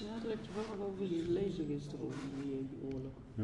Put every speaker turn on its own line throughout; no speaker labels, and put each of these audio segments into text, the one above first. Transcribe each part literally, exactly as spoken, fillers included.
Ja, dat heb je wel al over gelezen gisteren, over die, die oorlog.
Hm.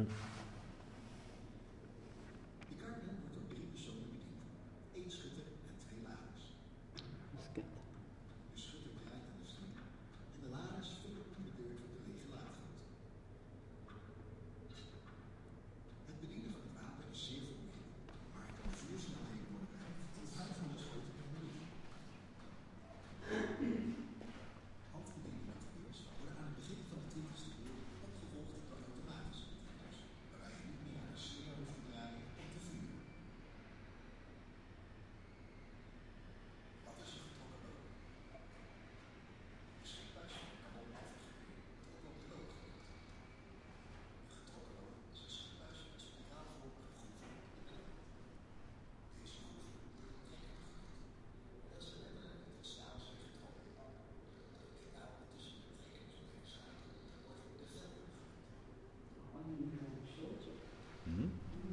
Hm?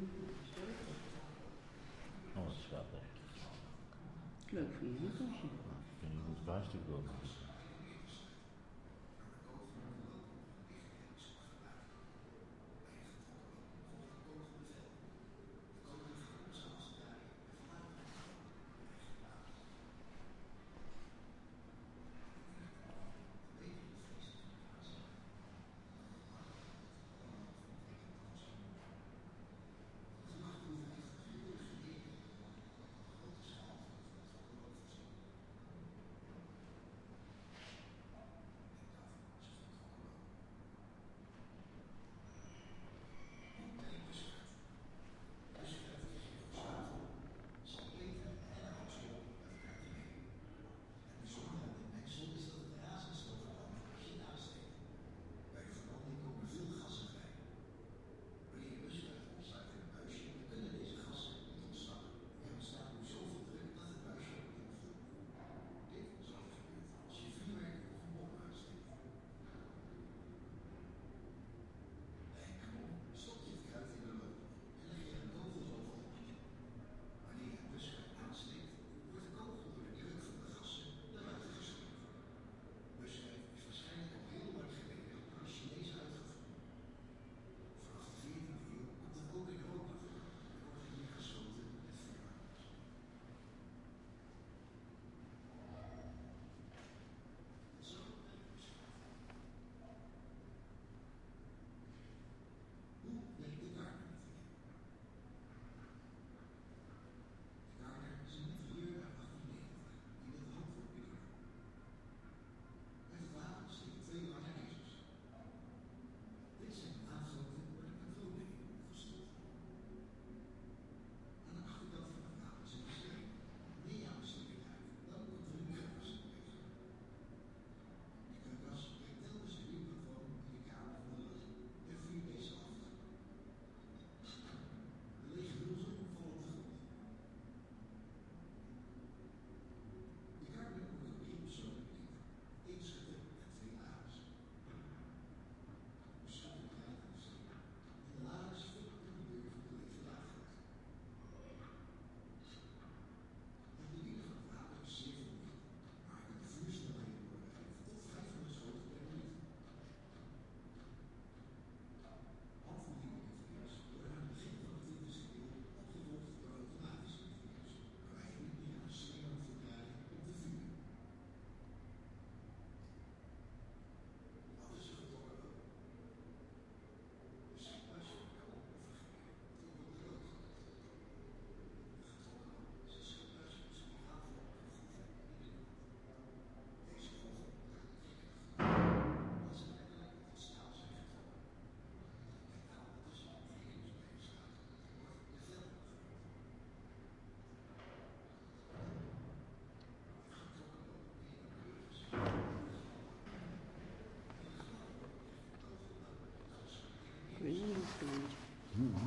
Oh, dat is grappig.
Leuk voor je tasje.
Ik weet niet hoe het waarstuk wil.
Ik weet niet of het weet.
Hm.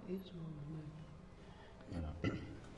is wel nee.
Ja.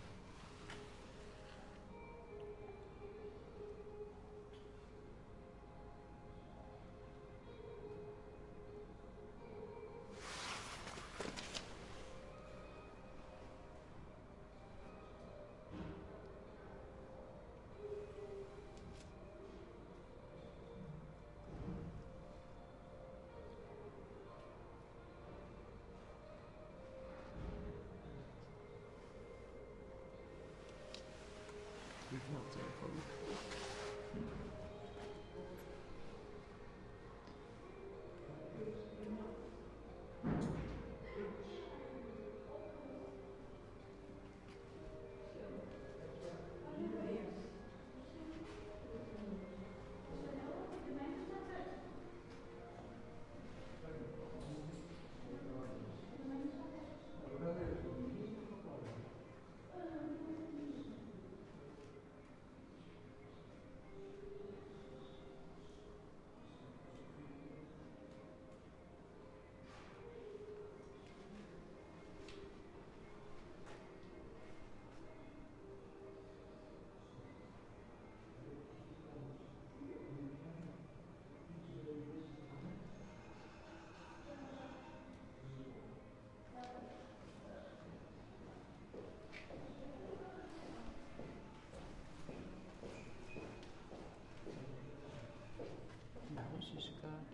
Die valt telefoon. Ja, Russische kaart.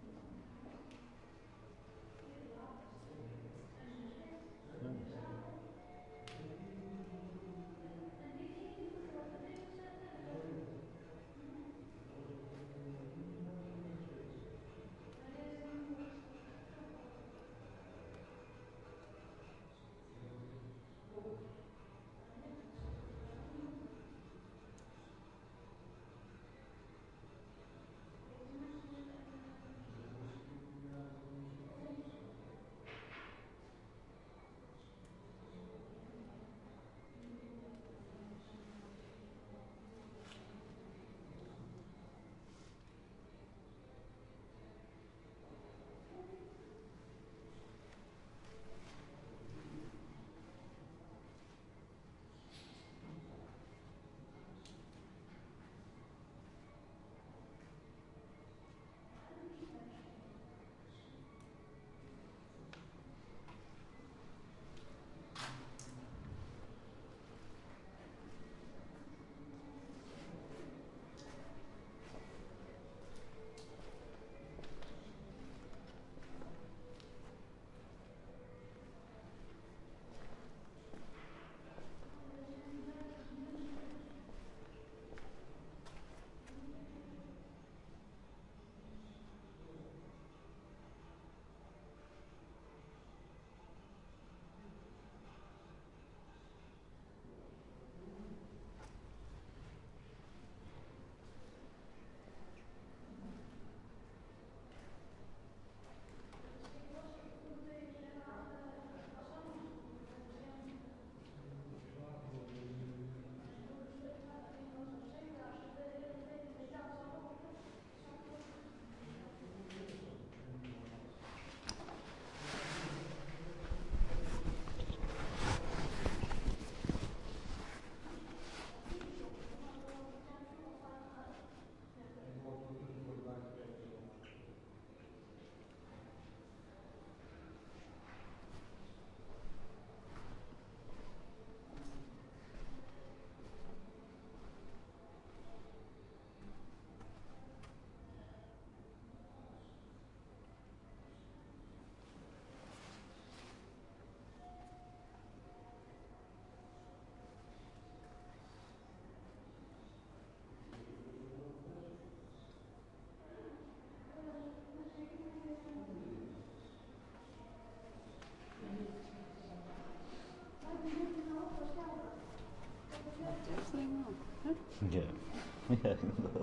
Dat is alleen ook. Hè?
Ja. Ja, inderdaad.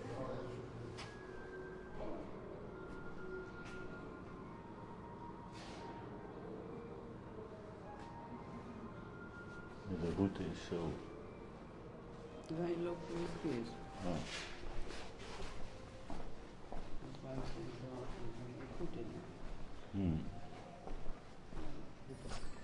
De route is zo.
Wij lopen weer verkeerd.
Ja.
Want buiten is wel goed in.
Hmm.
Ja,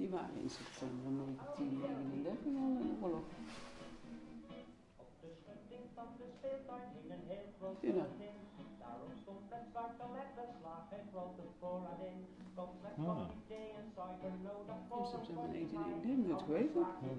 Die waren in september negentien negenendertig al in de oorlog. Zie je dat?
Ah.
In september negentien negenendertig, dat weet ik.
Hmm.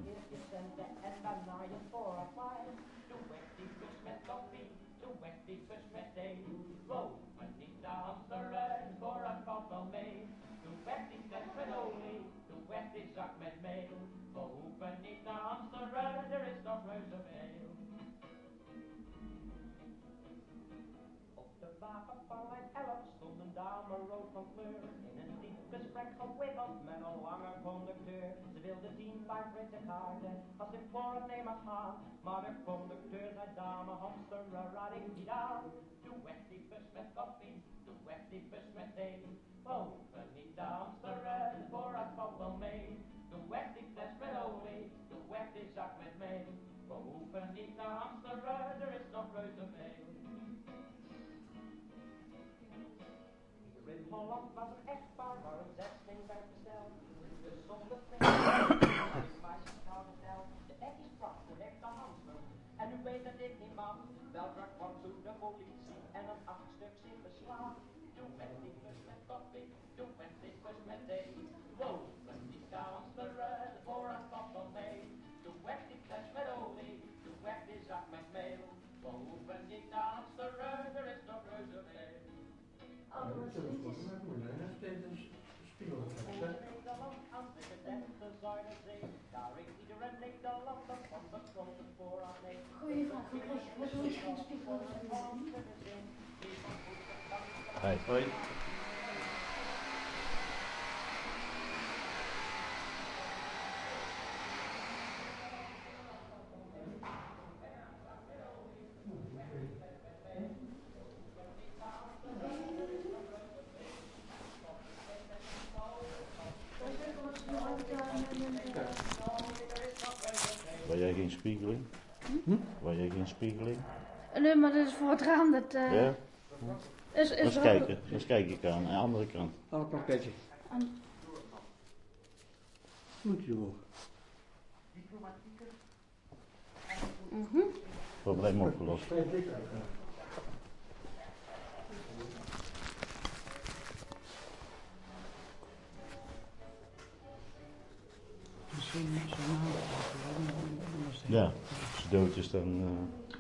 Wagenpaleis elf stond een dame rood van kleur. In een diep gesprek gewikkeld met een lange conducteur. Ze wilde zien waar witte kaarten als ik voor het nemen ga. Maar de conducteur zei dame hamster raring die daar. Doe weg die bus met koffie, doe weg die bus met thee. Boven niet de hamsteren, voor het valt wel mee. Doe weg die fles met olie, doe weg die zak met meel. We hoeven niet te hamsteren, er is nog reuze veel. In Holland was een echtpaar waar een zesling werd besteld. De zonde meisjes vrouw besteld. De ek is prachtig, echt een hamster. En u weet dat dit niet mag. Weldra kwam zo de politie en een achtstuk in beslag. Doe weg die bus met koffie, doe weg die bus met thee. Woven niet te hamsteren, de voorraad valt wel mee. Doe weg die fles met olie, doe weg die zak met meel. We hoeven niet te hamsteren, er is nog reuze veel. Nederland aan de gedempte Zuiderzee. Daar is iedereen Nederland van de grote voorraad mee.
Goeie vraag, hoe krijg je met ons geen spiegel?
Hoi. Hoi. Wil jij geen spiegeling?
Hm?
Wil jij geen spiegeling?
Nee, maar dat is voor het raam. Dat uh,
Ja?
is, is
Eens
wel-
kijken, eens kijk ik aan, aan de andere kant.
Al een pakketje.
aan-
Moet je hoor.
Mhm.
Probleem opgelost.
Misschien niet zo nauw.
Ja, als ze dood is dan... Uh...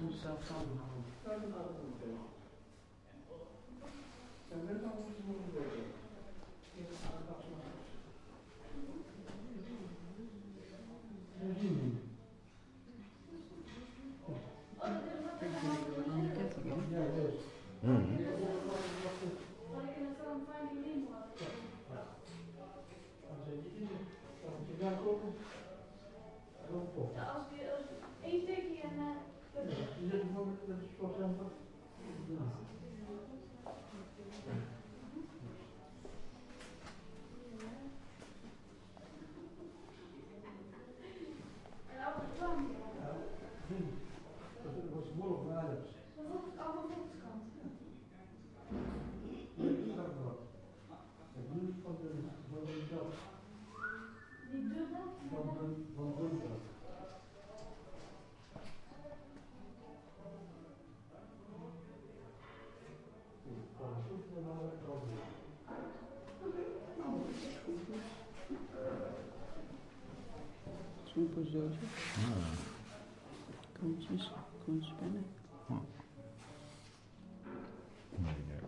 Mm.
Als je één stukje en
Snoeperzootje.
Ah.
Kontjes, kontjespennen.
Ah. Nee, ja.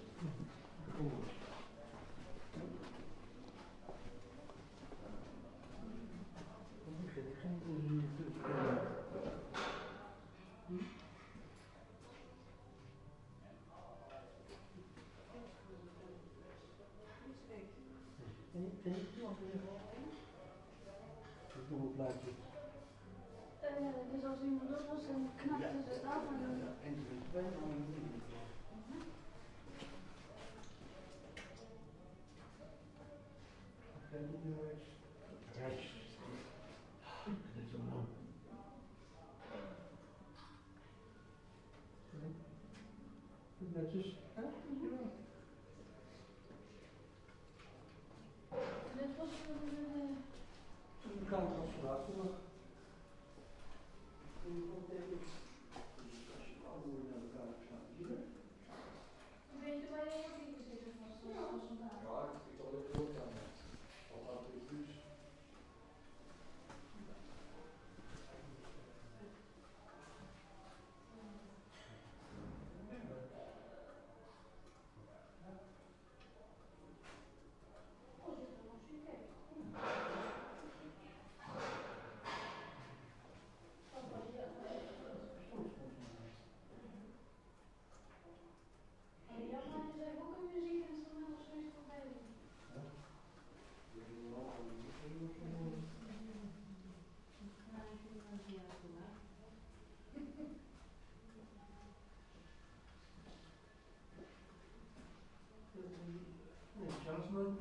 uh, dus als iemand op was, dan knapte ze het af en dan...
Netjes.
Dit was voor de...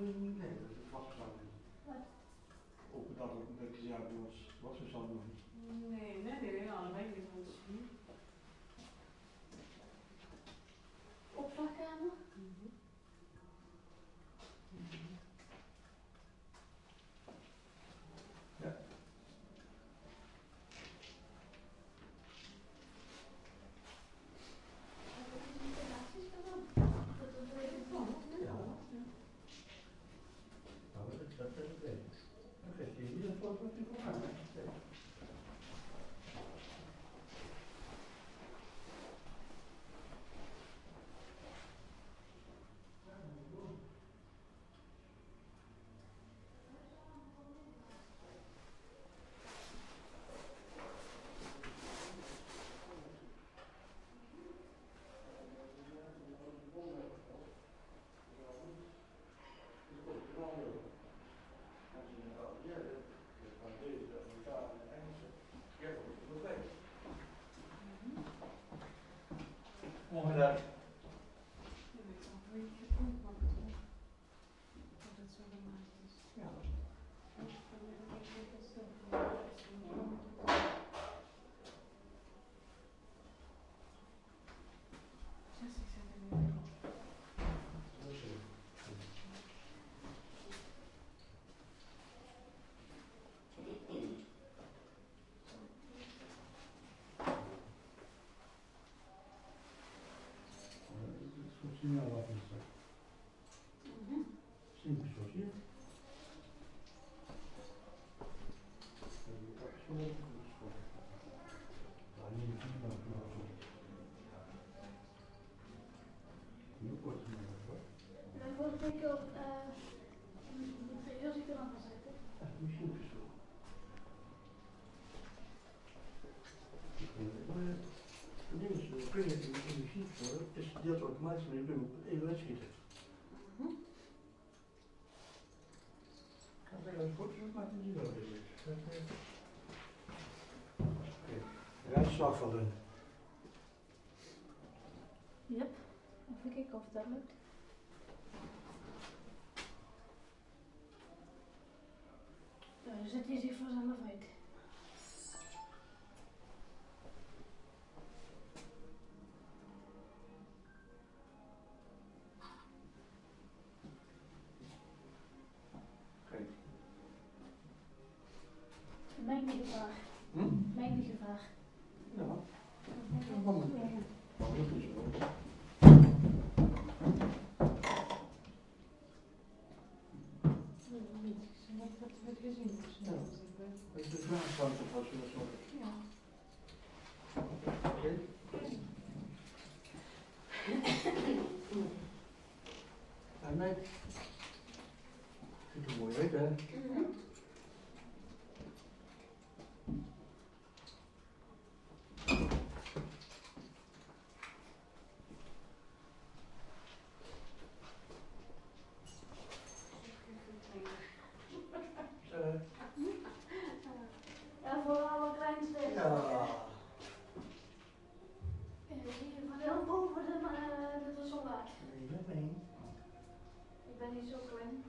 Nee, dat was zo niet. Ook dat ook een beetje ja, was, was er zo nog niet.
Nee, nee, nee, allebei niet van zien.
Opslagkamer.
Ja.
Heb je die installaties gedaan? Dat is een beetje van.
Ja. Nou, dat is dat is het beter. Dan geef je hier een foto van mij. Ongedacht.
Je weet nog een beetje goed wat het is. Dat het zo gemaakt is.
Ja.
Dan weet ik niet wat het zelf is. zestig centimeter.
Goed signaal af en toe. Simpel zoals hier.
Dan word ik op heel ziek eraan gezet.
Misschien zo. Het ding is, we kunnen het in de sheet voor, het is deelt automatisch, maar je kunt hem even uitschieten. Kan zeggen dat het goed is, maar het is wel weer. Rijstslag van doen.
Yep. Even kijken of dat lukt. Ja, dan zet hij zich vanzelf uit.
Kijk.
Mijn gevaar.
Hm?
Mijn gevaar.
Ja. Waarom niet? Waarom niet zo?
Wat wat werd gezien?
Ja. Ik de vraag van het was zo.
Ja.
Oké. En nee. Ziet er mooi uit, hè?
Ja, voor alle kleinste.
Ja.
Hier van heel boven de, uh, de zonlaag.
Nee, nee.
Ik ben niet zo klein.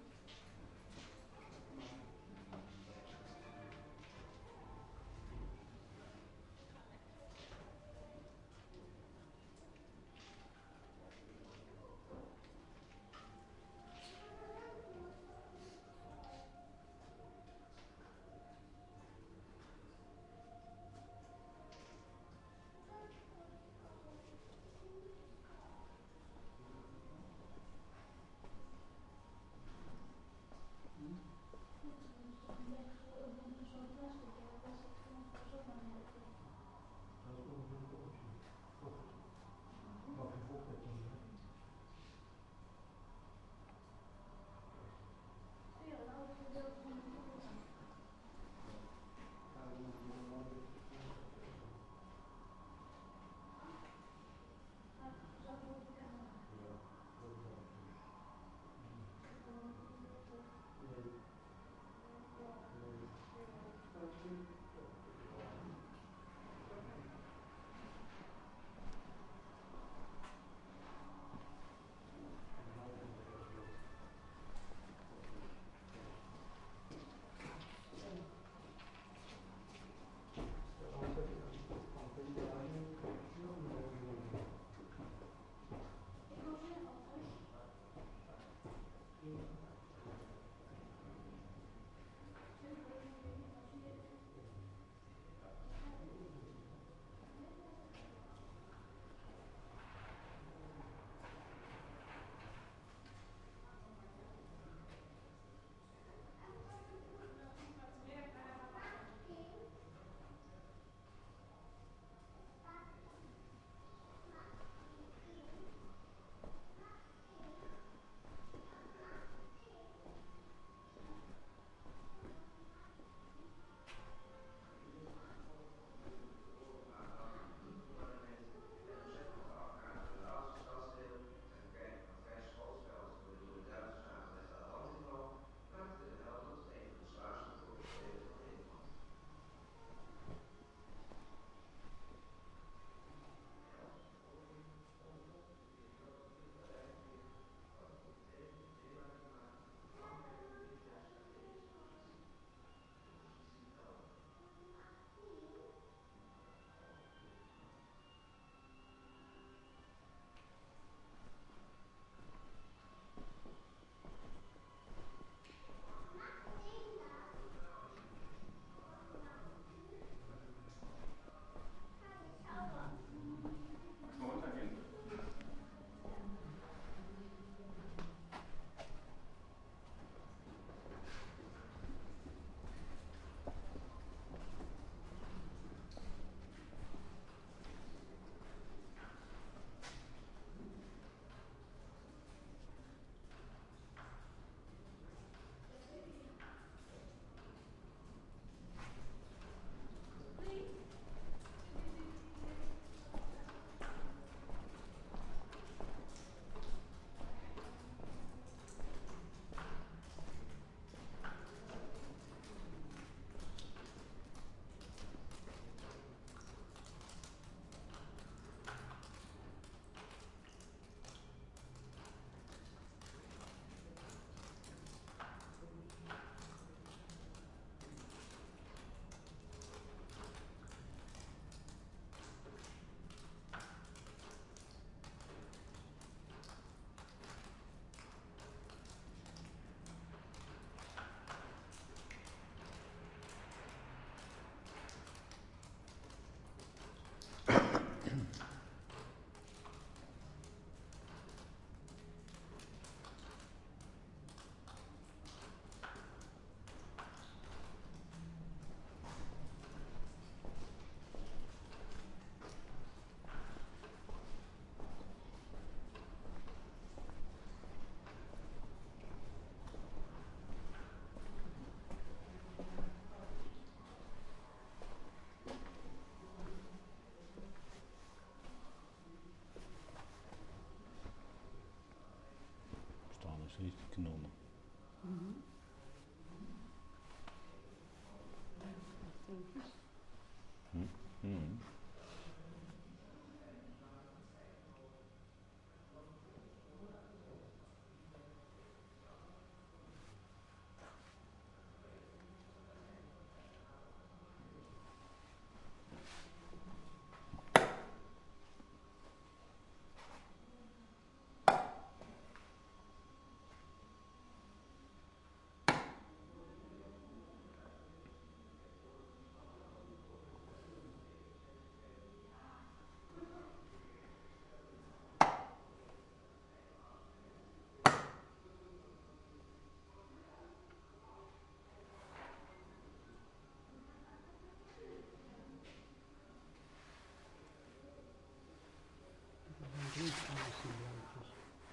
blauwtjes.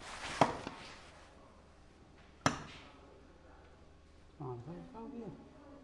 Ah, dat ga ik gauw weer.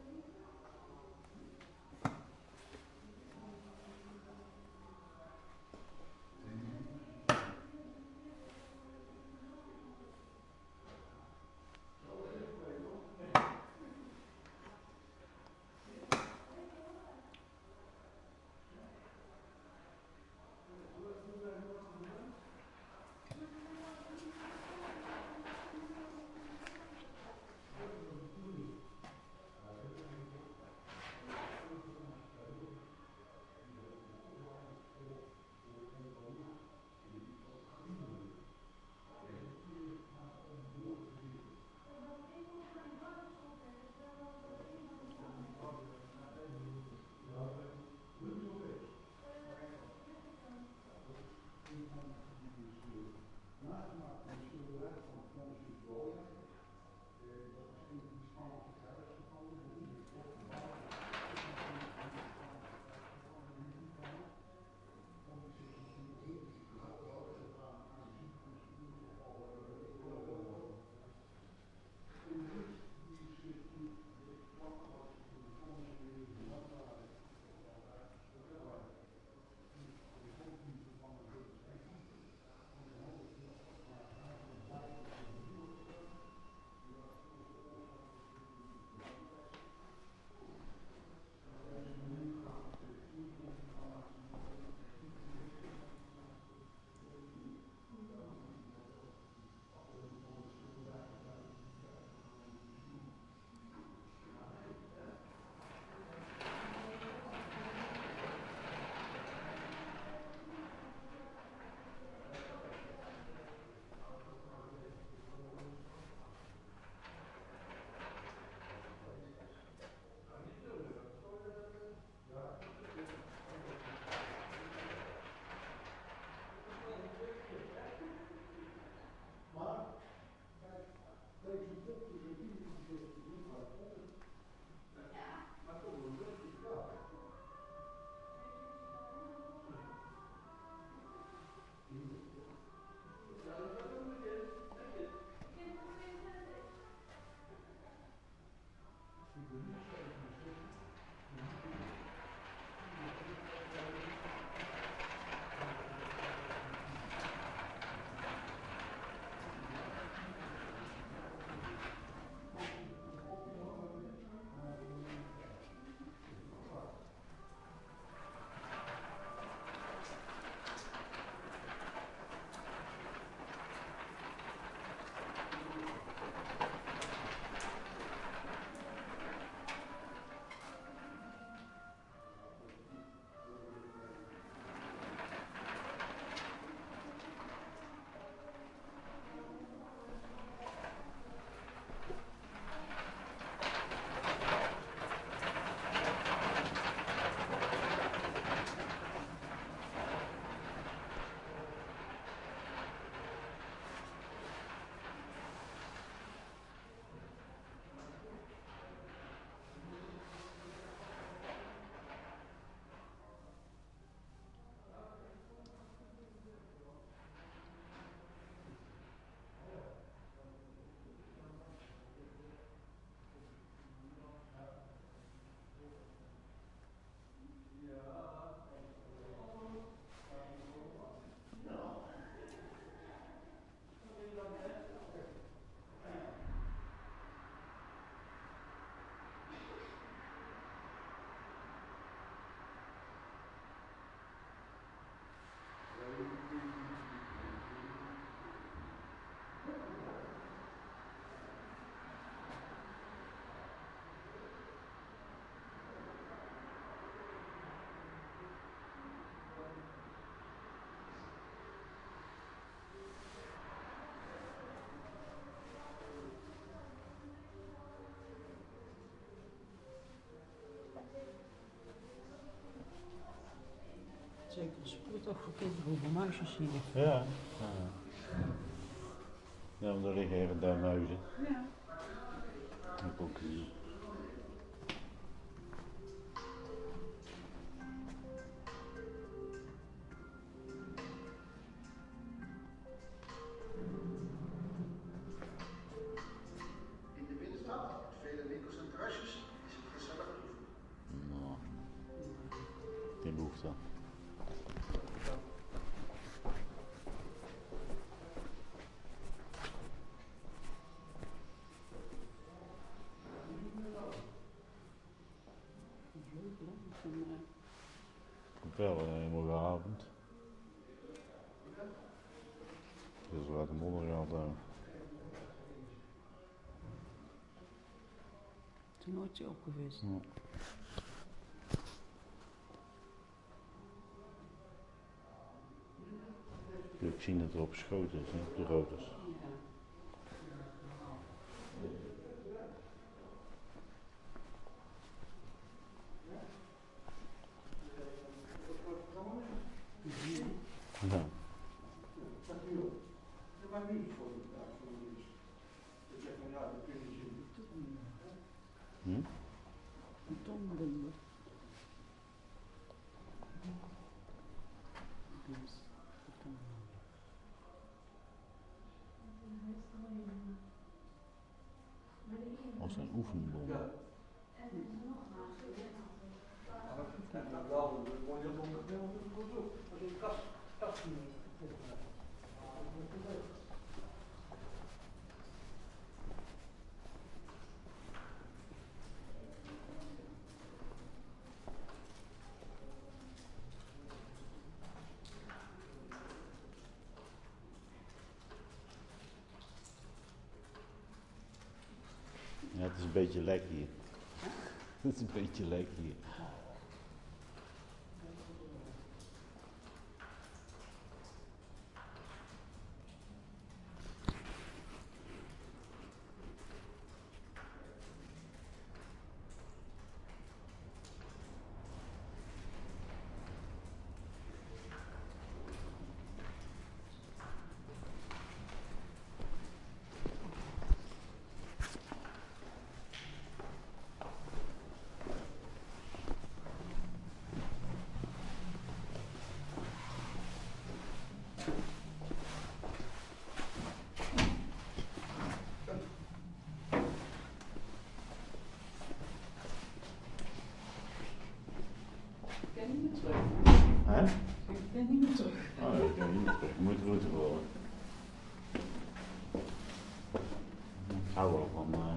Zeker spoed toch voor kinderen hoeveel muisjes zie je.
Ja. Ja, ja, want er liggen hier en daar muizen.
Ja.
Ik ook hier. dan.
Leuk, leuk. Van, uh,
Komt wel uh, morgenavond. Dus we uit de modder gehaald daar.
toernooitje opgevist.
Ja. Kun je ook zien dat er op geschoten is, hè, op de rotors.
Ja.
Ja. Hm?
Een tongbomber. Dus, een tongbomber.
Als een oefenbom.
Ja.
Ja, het is een beetje lek hier. Het is een beetje lek hier.
Ik ben niet meer terug.
Hè?
Ik ben niet meer terug.
Oh, dat kan niet meer terug. Je moet route volgen. Ik hou wel van. Uh,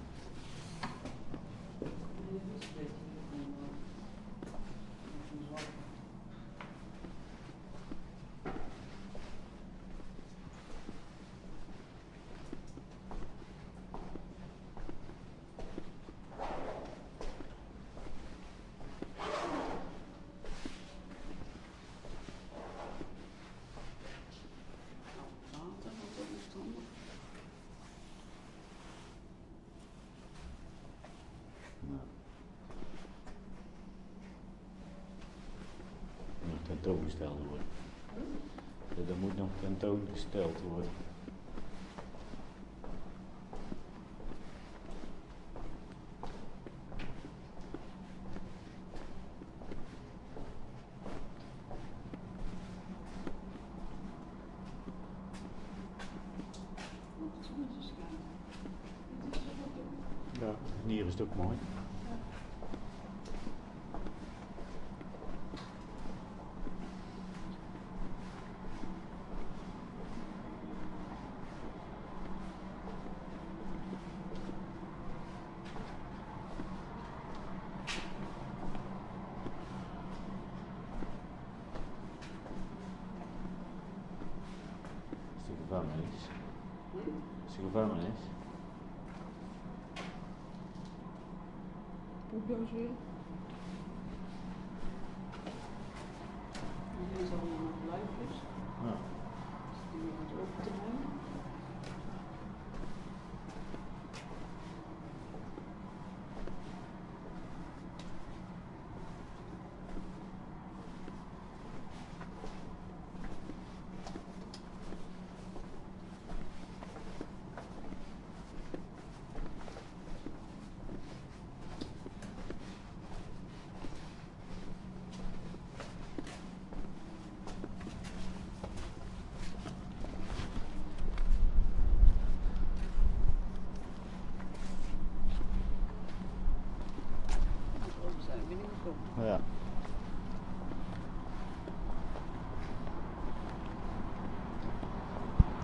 Nee, dat is een beetje van, uh, van zwart. Water, wat is het dan?
nou. Moet tentoongesteld worden. Ja, dat moet nog tentoongesteld worden.
Oh, het zonnetje schijnt. Het is zo donker.
Ja, hier is het ook mooi. Is de gevangenis? Is de gevangenis?
Poeploos weer. En hier is allemaal nog luikjes.
Ja.
Die weer wat open te houden. We zijn binnengekomen.
Ja.